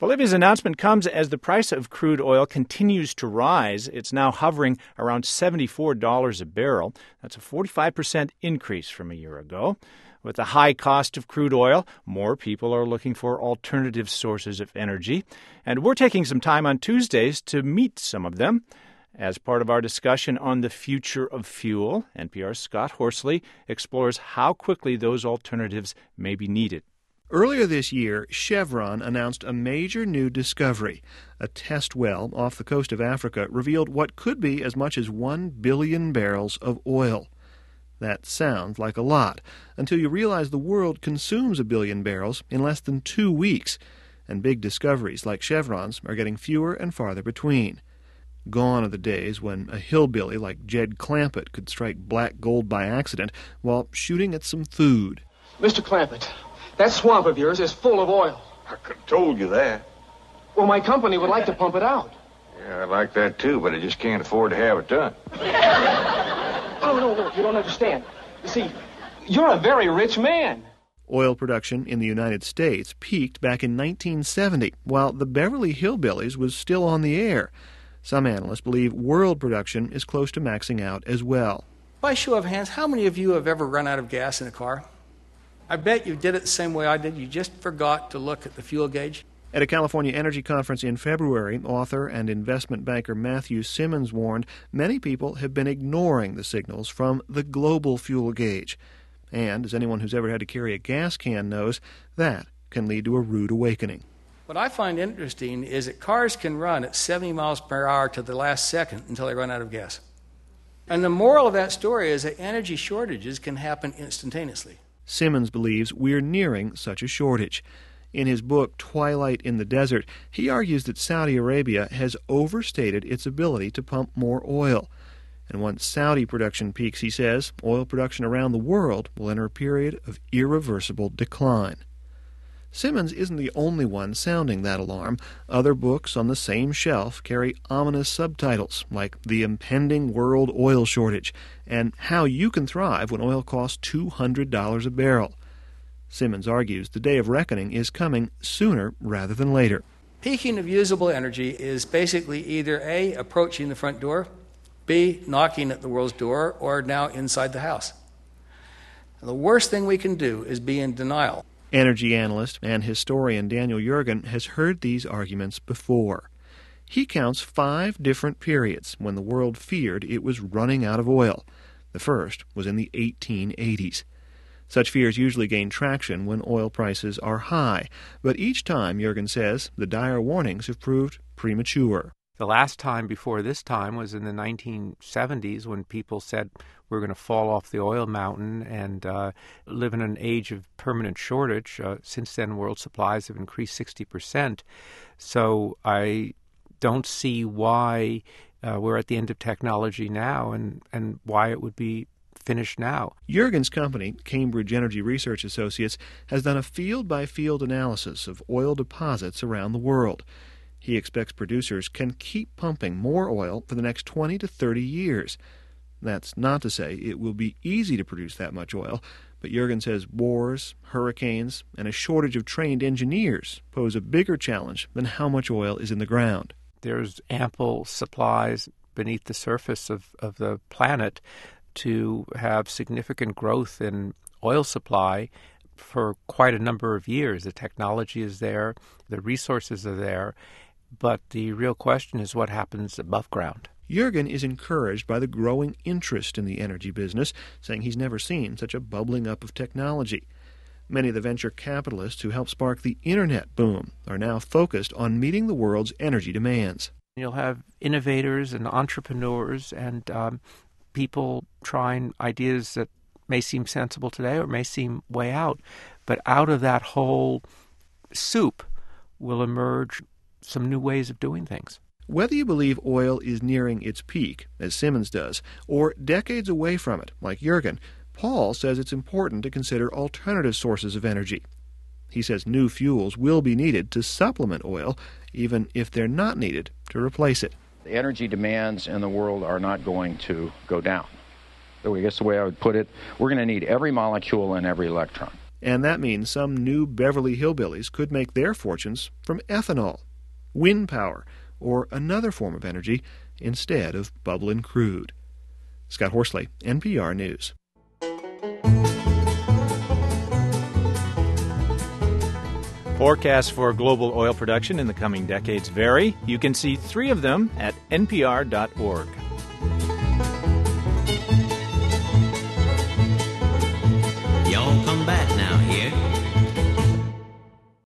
Bolivia's announcement comes as the price of crude oil continues to rise. It's now hovering around $74 a barrel. That's a 45% increase from a year ago. With the high cost of crude oil, more people are looking for alternative sources of energy. And we're taking some time on Tuesdays to meet some of them. As part of our discussion on the future of fuel, NPR's Scott Horsley explores how quickly those alternatives may be needed. Earlier this year, Chevron announced a major new discovery. A test well off the coast of Africa revealed what could be as much as 1 billion barrels of oil. That sounds like a lot, until you realize the world consumes 1 billion barrels in less than 2 weeks, and big discoveries like Chevron's are getting fewer and farther between. Gone are the days when a hillbilly like Jed Clampett could strike black gold by accident while shooting at some food. Mr. Clampett, that swamp of yours is full of oil. I could have told you that. Well, my company would like to pump it out. Yeah, I like that too, but I just can't afford to have it done. No, you don't understand. You see, you're a very rich man. Oil production in the United States peaked back in 1970, while the Beverly Hillbillies was still on the air. Some analysts believe world production is close to maxing out as well. By show of hands, how many of you have ever run out of gas in a car? I bet you did it the same way I did. You just forgot to look at the fuel gauge. At a California energy conference in February, author and investment banker Matthew Simmons warned many people have been ignoring the signals from the global fuel gauge. And, as anyone who's ever had to carry a gas can knows, that can lead to a rude awakening. What I find interesting is that cars can run at 70 miles per hour to the last second until they run out of gas. And the moral of that story is that energy shortages can happen instantaneously. Simmons believes we're nearing such a shortage. In his book, Twilight in the Desert, he argues that Saudi Arabia has overstated its ability to pump more oil. And once Saudi production peaks, he says, oil production around the world will enter a period of irreversible decline. Simmons isn't the only one sounding that alarm. Other books on the same shelf carry ominous subtitles like The Impending World Oil Shortage and How You Can Thrive When Oil Costs $200 a Barrel. Simmons argues the day of reckoning is coming sooner rather than later. Peaking of usable energy is basically either A, approaching the front door, B, knocking at the world's door, or now inside the house. And the worst thing we can do is be in denial. Energy analyst and historian Daniel Yergin has heard these arguments before. He counts 5 different periods when the world feared it was running out of oil. The first was in the 1880s. Such fears usually gain traction when oil prices are high, but each time, Yergin says, the dire warnings have proved premature. The last time before this time was in the 1970s when people said we're going to fall off the oil mountain and live in an age of permanent shortage. Since then, world supplies have increased 60%. So I don't see why we're at the end of technology now and why it would be finished now. Yergin's company, Cambridge Energy Research Associates, has done a field-by-field analysis of oil deposits around the world. He expects producers can keep pumping more oil for the next 20 to 30 years. That's not to say it will be easy to produce that much oil, but Yergin says wars, hurricanes, and a shortage of trained engineers pose a bigger challenge than how much oil is in the ground. There's ample supplies beneath the surface of the planet to have significant growth in oil supply for quite a number of years. The technology is there, the resources are there, but the real question is what happens above ground. Yergin is encouraged by the growing interest in the energy business, saying he's never seen such a bubbling up of technology. Many of the venture capitalists who helped spark the internet boom are now focused on meeting the world's energy demands. You'll have innovators and entrepreneurs and people trying ideas that may seem sensible today or may seem way out. But out of that whole soup will emerge some new ways of doing things. Whether you believe oil is nearing its peak, as Simmons does, or decades away from it, like Yergin, Paul says it's important to consider alternative sources of energy. He says new fuels will be needed to supplement oil, even if they're not needed to replace it. The energy demands in the world are not going to go down. So I guess the way I would put it, we're going to need every molecule and every electron. And that means some new Beverly Hillbillies could make their fortunes from ethanol, wind power, or another form of energy instead of bubbling crude. Scott Horsley, NPR News. Forecasts for global oil production in the coming decades vary. You can see 3 of them at npr.org.